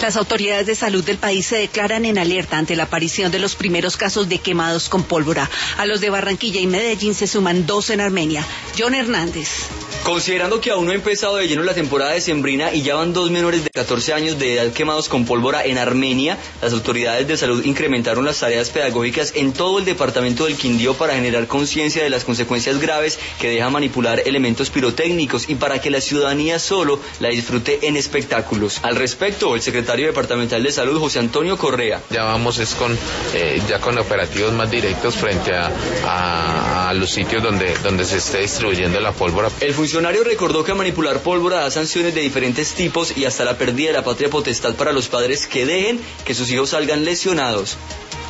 Las autoridades de salud del país se declaran en alerta ante la aparición de los primeros casos de quemados con pólvora. A los de Barranquilla y Medellín se suman 2 en Armenia. John Hernández. Considerando que aún no ha empezado de lleno la temporada decembrina y ya van 2 menores de 14 años de edad quemados con pólvora en Armenia, las autoridades de salud incrementaron las tareas pedagógicas en todo el departamento del Quindío para generar conciencia de las consecuencias graves que deja manipular elementos pirotécnicos y para que la ciudadanía solo la disfrute en espectáculos. Al respecto, el secretario departamental de salud, José Antonio Correa. Ya vamos con operativos más directos frente a los sitios donde se esté distribuyendo la pólvora. El funcionario recordó que manipular pólvora da sanciones de diferentes tipos y hasta la pérdida de la patria potestad para los padres que dejen que sus hijos salgan lesionados.